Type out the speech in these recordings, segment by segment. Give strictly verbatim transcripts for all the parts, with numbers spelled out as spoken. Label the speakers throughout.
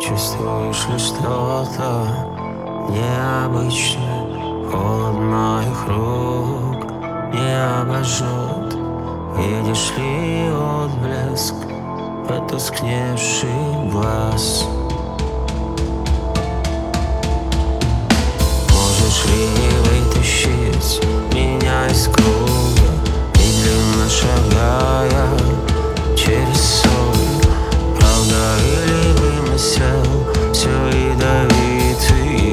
Speaker 1: Чувствуешь ли что-то необычное? Холод моих рук не обожжет. Видишь ли отблеск потускневший глаз? Можешь ли вытащить меня из круга, медленно шагая через ссоры? Правда или вымысел, все ядовитый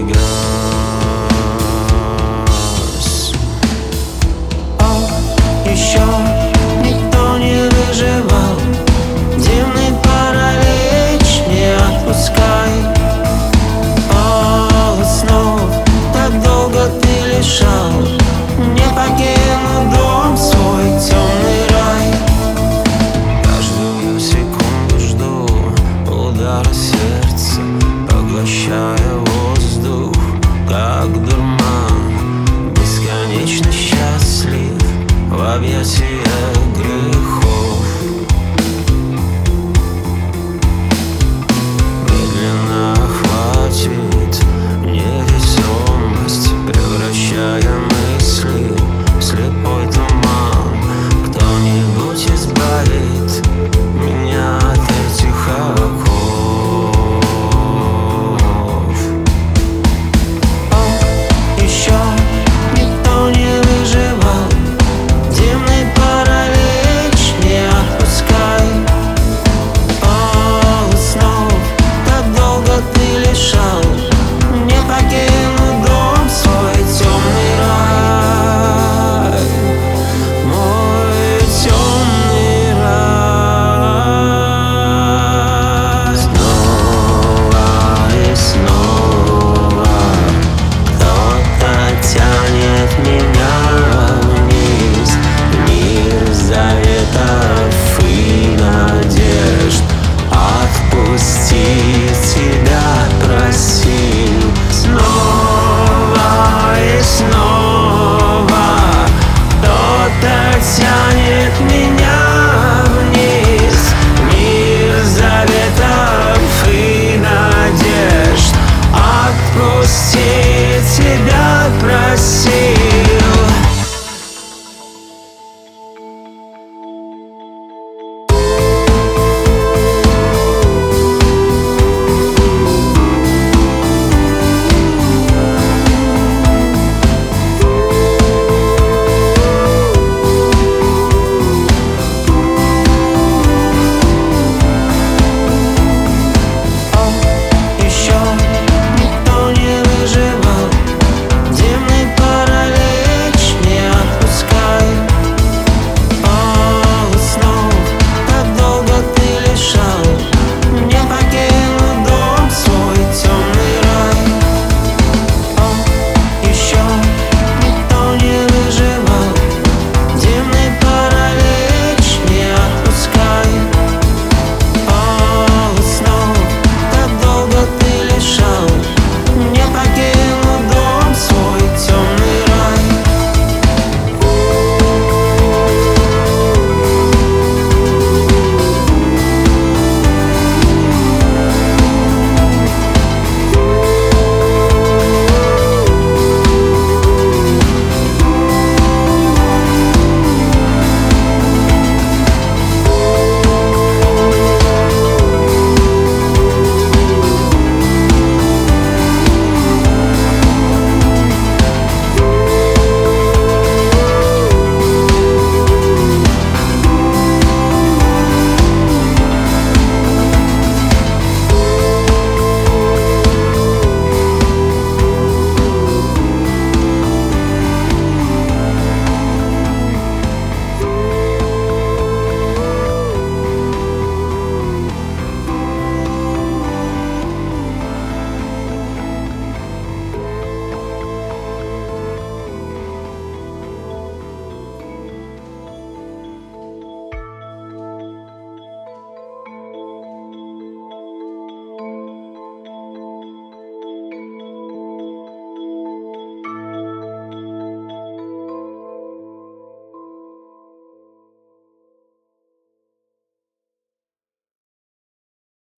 Speaker 1: газ? О, еще никто не выживал. Дымный паралич не отпускай. Холод снов, так долго ты лишал. Не покину дом свой, темный рай. Каждую секунду жду удара сердца, поглощая воздух, как дурман. Бесконечно счастлив в объятиях